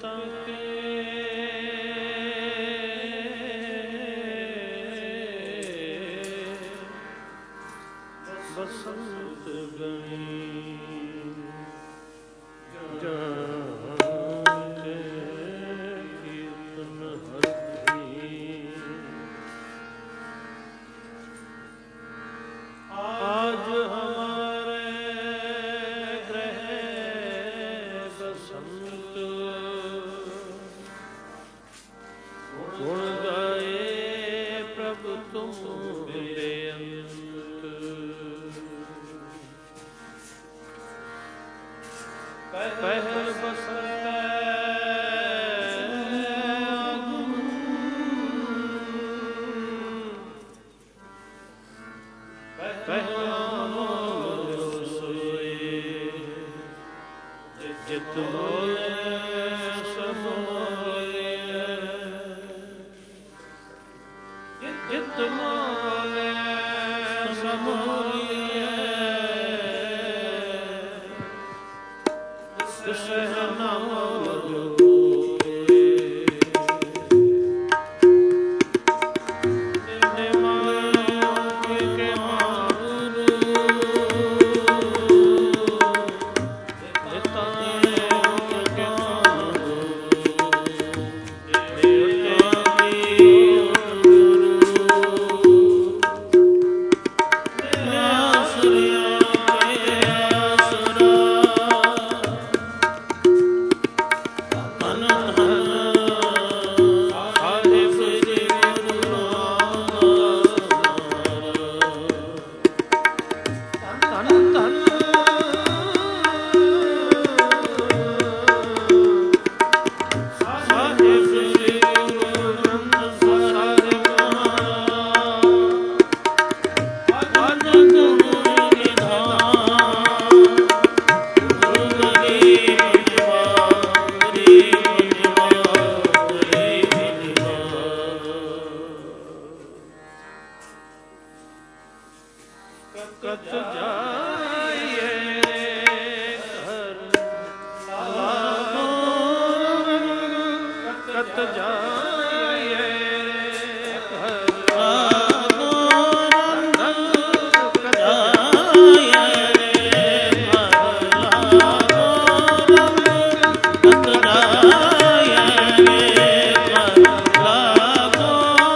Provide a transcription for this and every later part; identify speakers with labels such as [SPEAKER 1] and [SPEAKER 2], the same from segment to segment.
[SPEAKER 1] ਬਸੰਤ ਗਈ आज हमारे ग्रह बसंत गुण गाए प्रभु तुम बेअंत। पहल बसंत जित मोले समोले जित मोले समोले सहना मोलो कत जाइए घर लागो कत जाइए घर लागो कत जाइए घर लागो कत जाइए घर लागो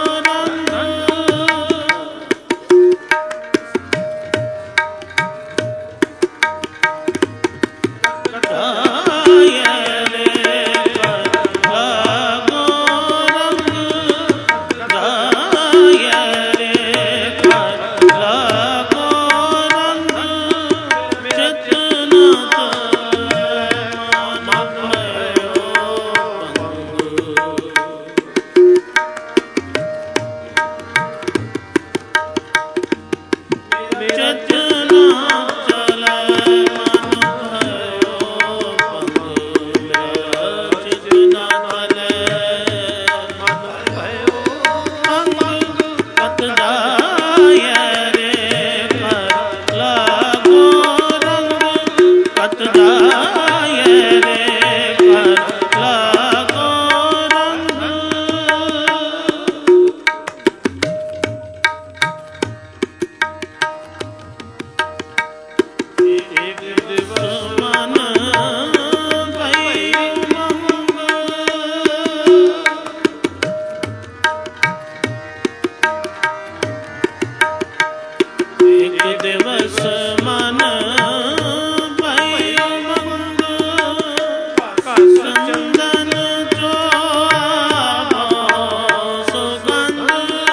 [SPEAKER 1] दिवस मन भई उमंग कस चंदन चोआवो सुगंध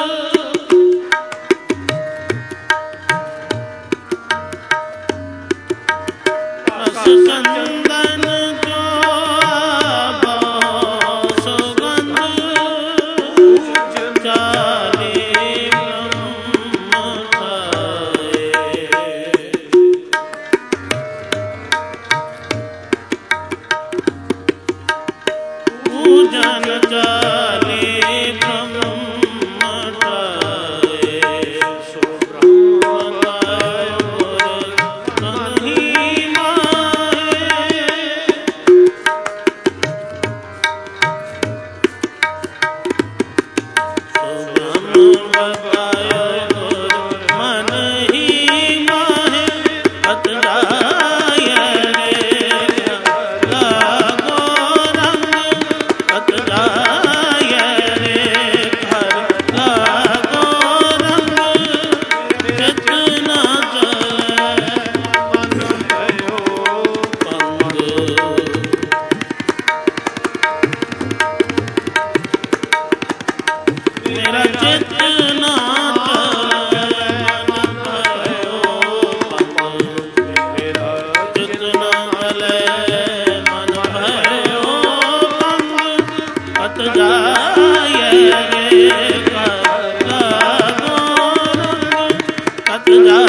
[SPEAKER 1] कस चंदन चोआवो सुगंध चाली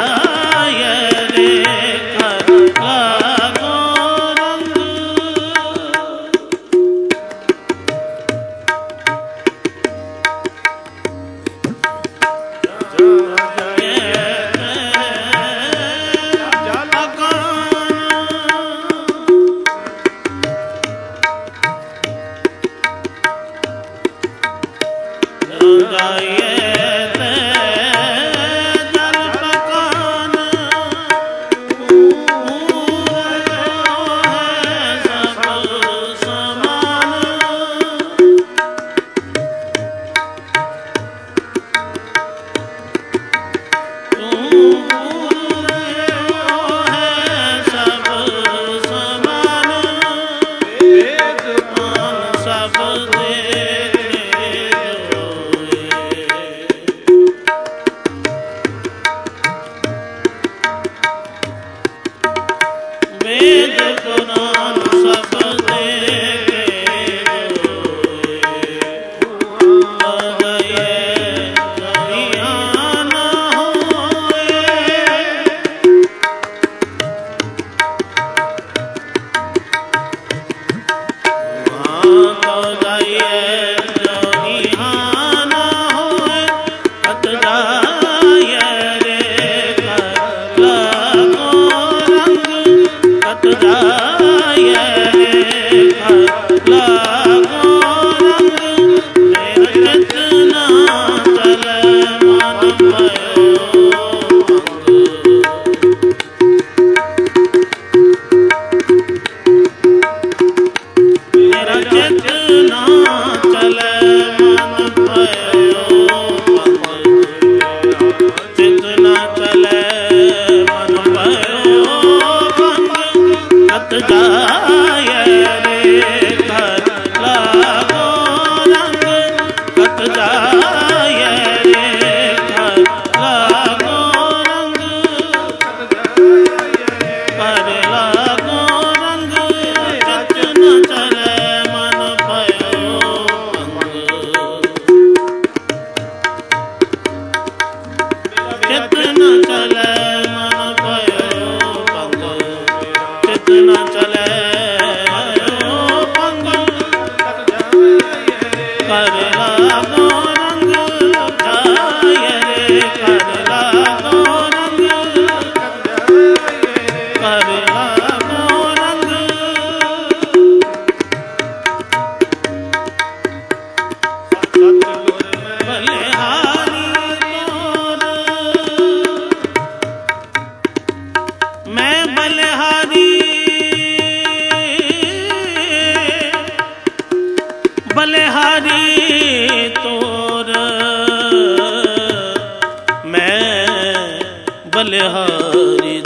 [SPEAKER 1] बलिहारी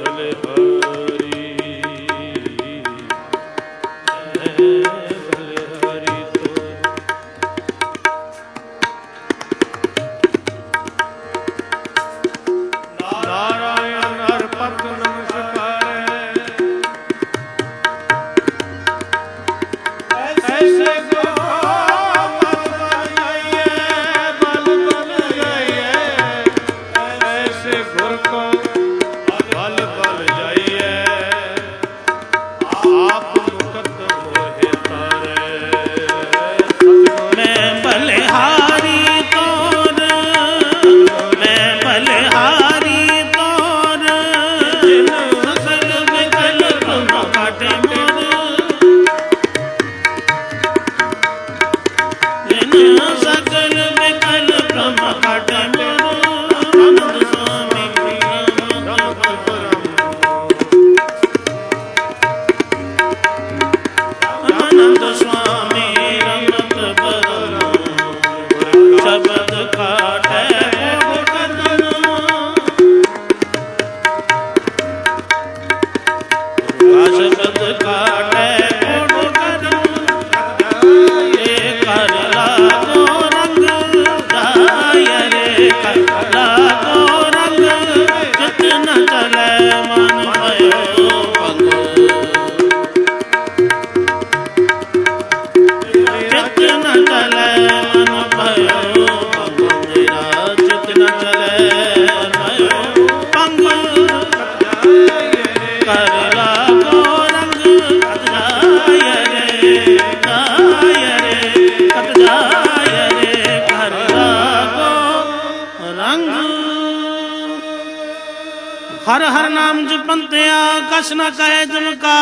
[SPEAKER 1] हर हर नाम जपंतिया कछ न कहे जमका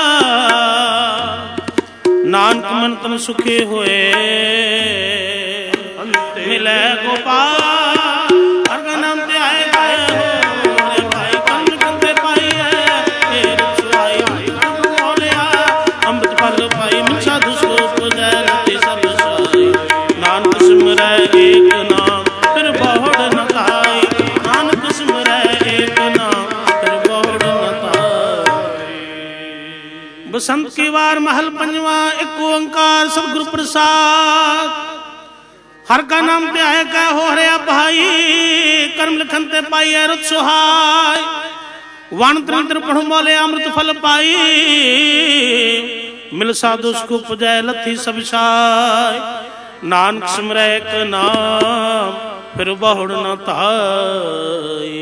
[SPEAKER 1] नानक मन तन सुखे होए मिले गोपाल हर का नाम ते आए पाए हो रे भाई कन कंते पाई है तेरे सुहाई बोलिया अमृत फल पाई मिछा दुष्ट पुजैलति सब साई नानक सिमरै एक नाम फिर बहुड़ न खाई नानक सिमरै एक नाम बसंत की वार महल पंजवा एक ओंकार सतगुरु प्रसाद हर का नाम ते आए कह हो रे भाई कर्म लिखन ते पाई है रुत सुहाय वन तंत्र पढ़ो बोले अमृत फल पाई मिल साधु को पुजै लथी सब साय नानक सिमरै एक नाम फिर बहुड़ न ताई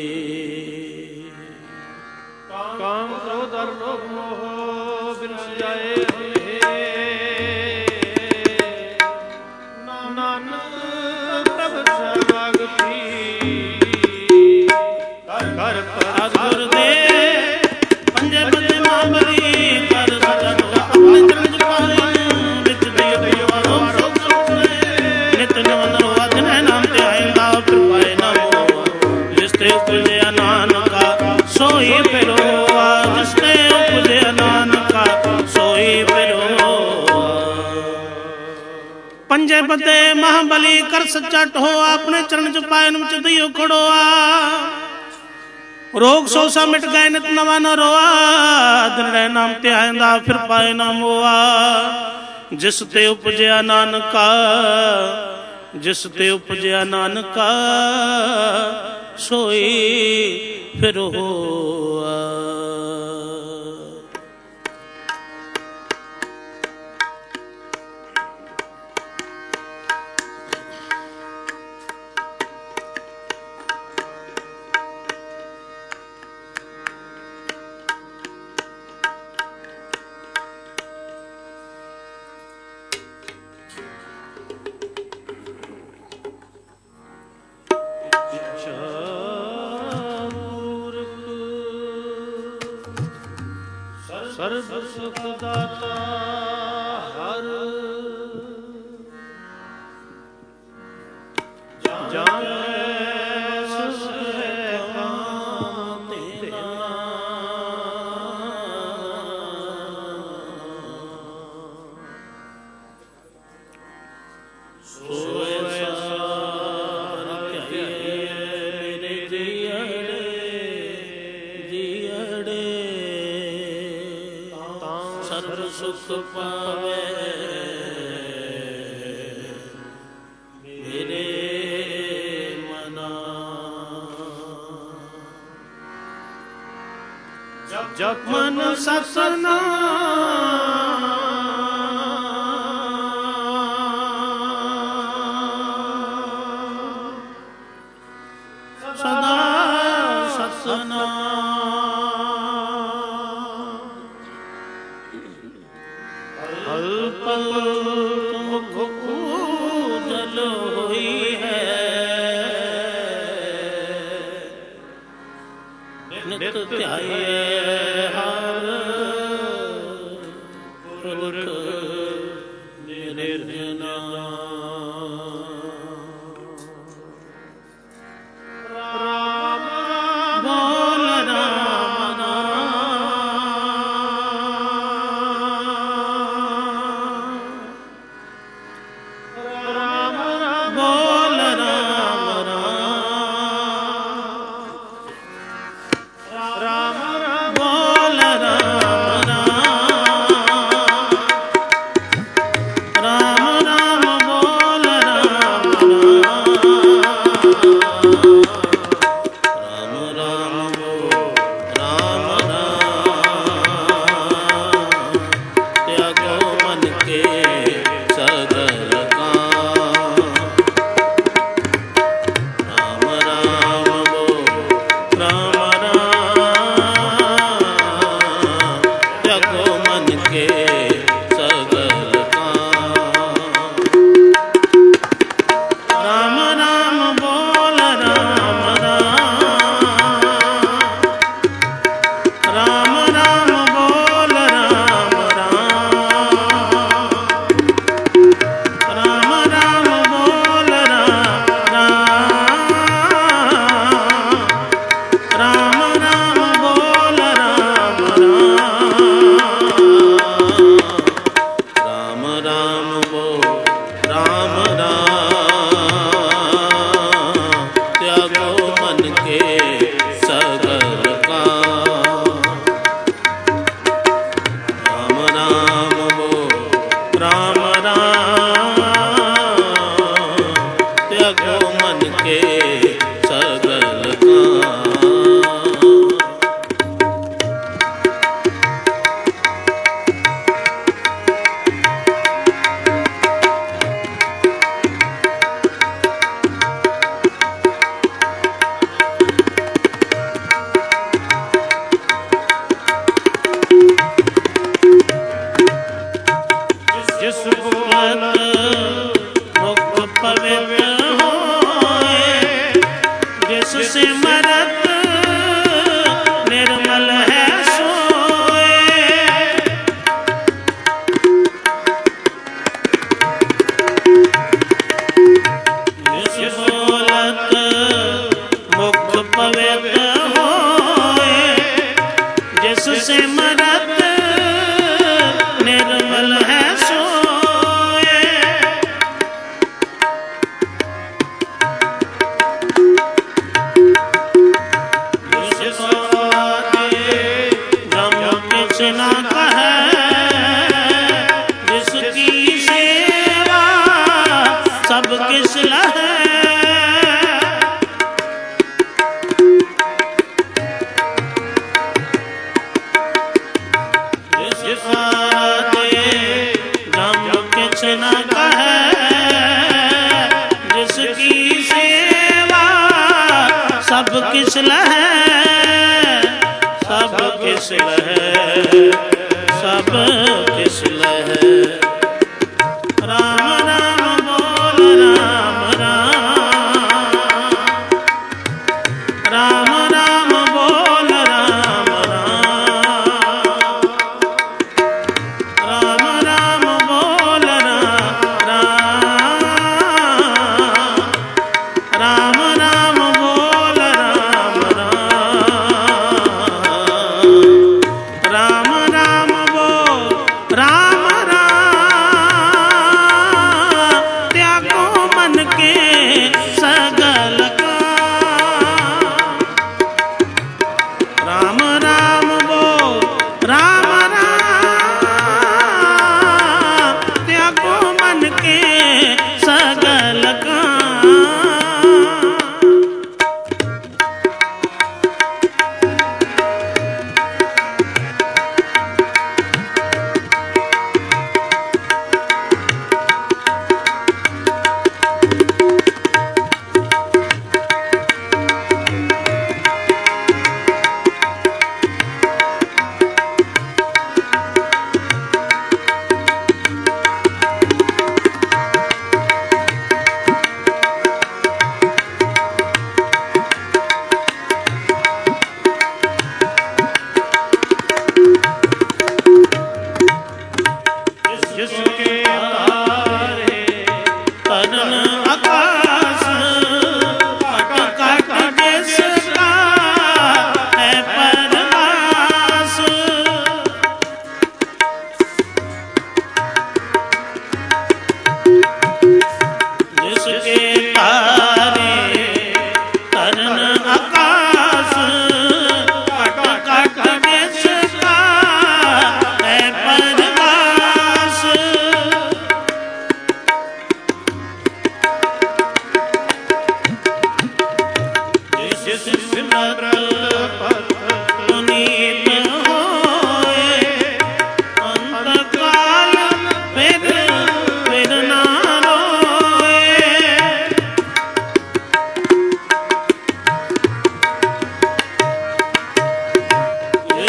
[SPEAKER 1] काम क्रोध और लोभ मोह बिन जाए नानक प्रभ शरणागति कर सद्गुर दे पंजे बंदे महाबली कर सजन अपने चरण पाए विच दियो वारो नित नवन वदन नाम ते आएगा फिर पाए नमो जिसते उपजे नानका सोई फिरो जिसते उपजे नानका सोई फिरो पंजे बदे महाबली कर सच्चा टहो अपने चरण च पायन विच दियो खड़ोआ रोग सोसा मिट गए नित नवा न रोआ दिन नाम ते आंदा फिर पाए ना मोआ जिस ते उपजया नानका जिस ते उपजया नानका सोई फिर होआ सर्व सुख दाता हर जाने बस है काम तेरा सोए सार कहिए मेरे जियड़े जी सर्व सुख पावे मेरे मना। जब मन ससना सदा ससना पल मुख ऊजल हुई है नित ध्याये हर पुरख निर्जना। राम बोल राम राम बोल राम राम बोल राम राम बोल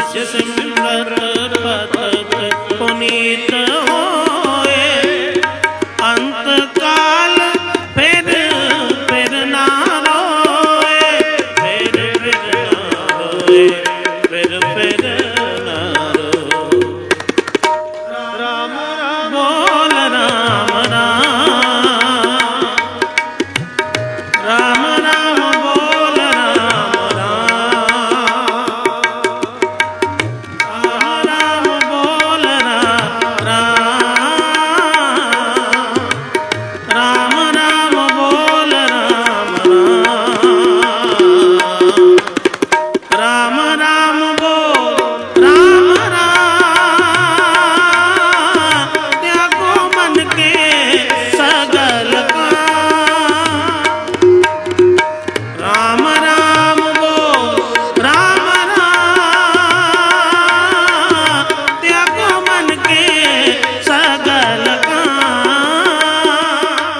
[SPEAKER 1] सिमरत पतत पुनीत होए, अंत काल फिर ना रोए, फिर ना रोए, फिर ना रोए। राम राम बोल राम राम, राम राम बोल राम राम, राम बोल राम राम, राम राम बोल राम राम, राम राम बोल राम राम, त्यागो मन के सगल काम। राम राम बोल राम राम, त्यागो मन के सगल काम।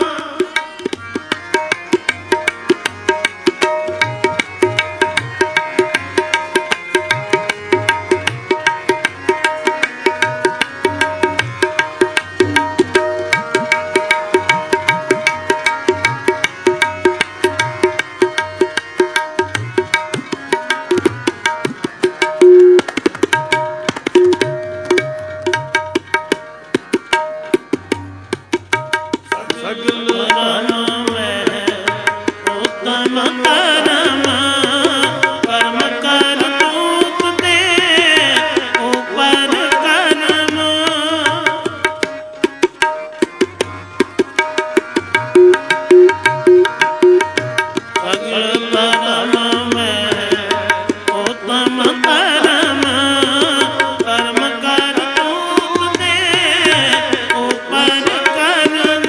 [SPEAKER 1] सगल धर्म में उत्तम कर्म, कर्म कर तूत दे ऊपर कर्म। सगल धर्म में उत्तम कर्म, कर्म कर तूत दे ऊपर कर्म।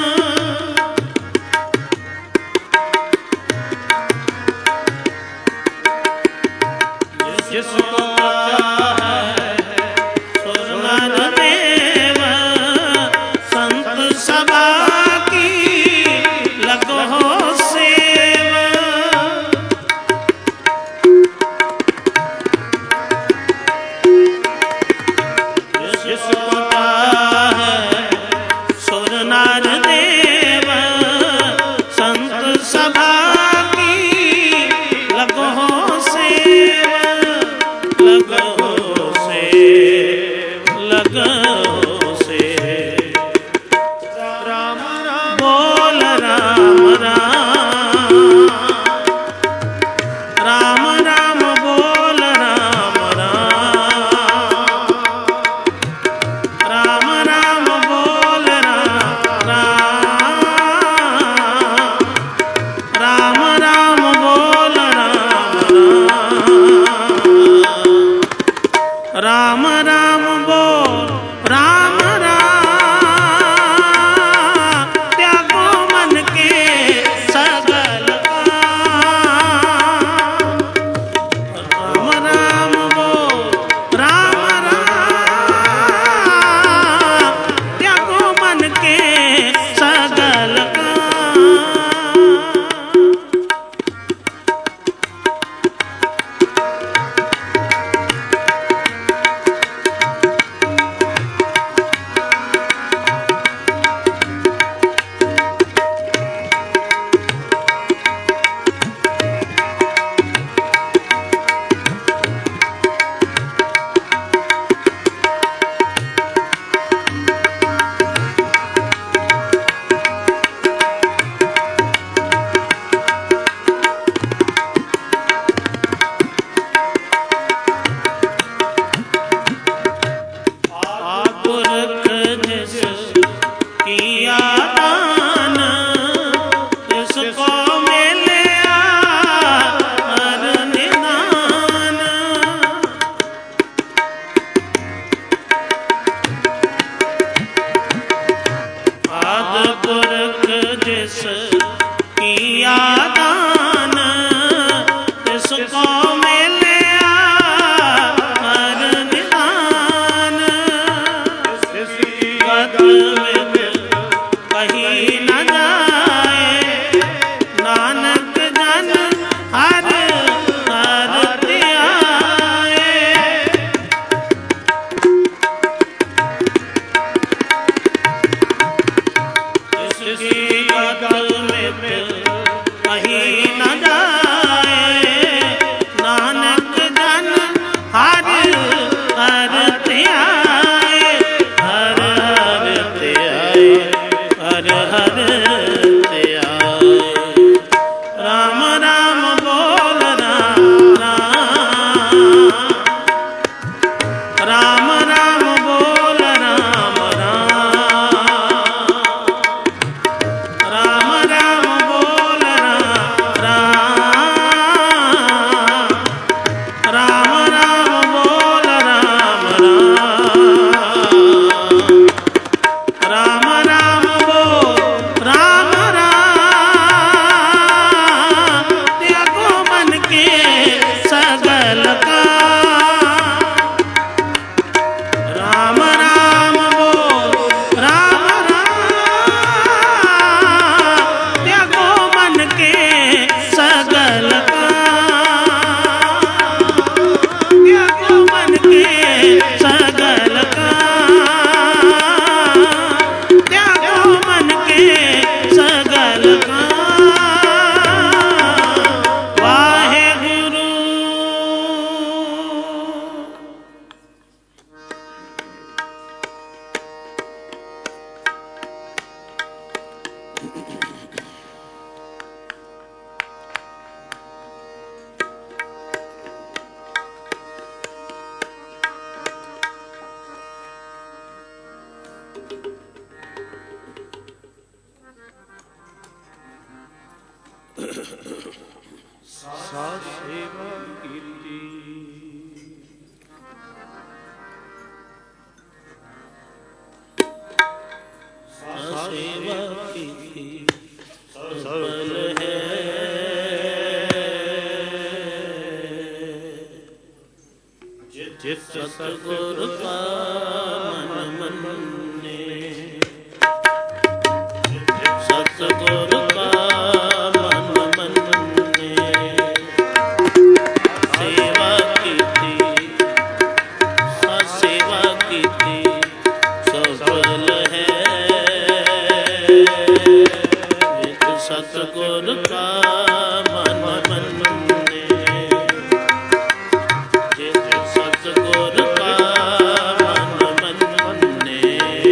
[SPEAKER 1] जिसको है सुर नर देव, संत सभा की लगो सेवा। जिसको है सुर नर देव, संत सभा की लगो सेवा, लगो ਸਾਧ ਸੇਵਾ ਕੀਤੀ ਸਾਧ ਸੇਵਾ ਕੀਤੀ ਸਫਲ ਹੈ ਜਿਸ ਸਤਿਗੁਰ ਕਾ ਮਨ ਮੰਨੇ ਸਤਿਗੁਰ ਕਾ ਸਤਿਗੁਰ ਕਾ ਮਨ ਮੰਨੇ ਜਿਸ ਸਤਿਗੁਰ ਕਾ ਮਨ ਮੰਨੇ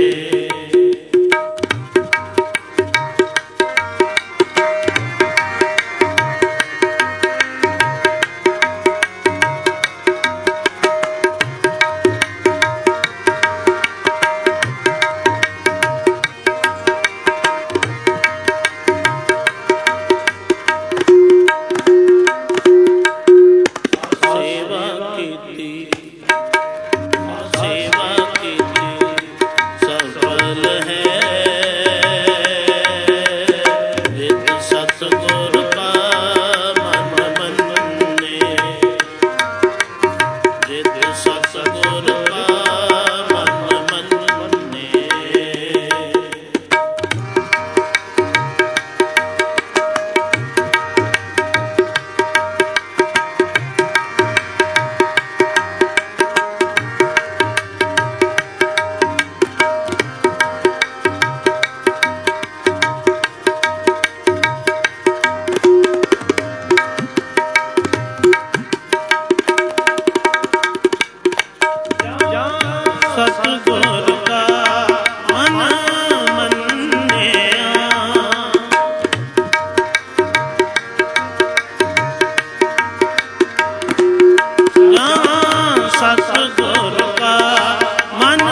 [SPEAKER 1] ਸਤਿਗੁਰ ਕਾ ਮਨ ਮੰਨਿਆ ਸਤਿਗੁਰ ਕਾ ਮਨ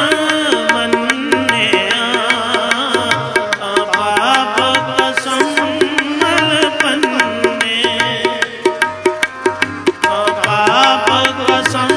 [SPEAKER 1] ਮੰਨਿਆ ਪਾਪ ਕਸਮਲ ਪੰਨੇ ਪਾਪ ਕਸਮ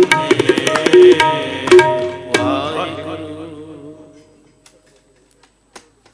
[SPEAKER 1] ਹੈ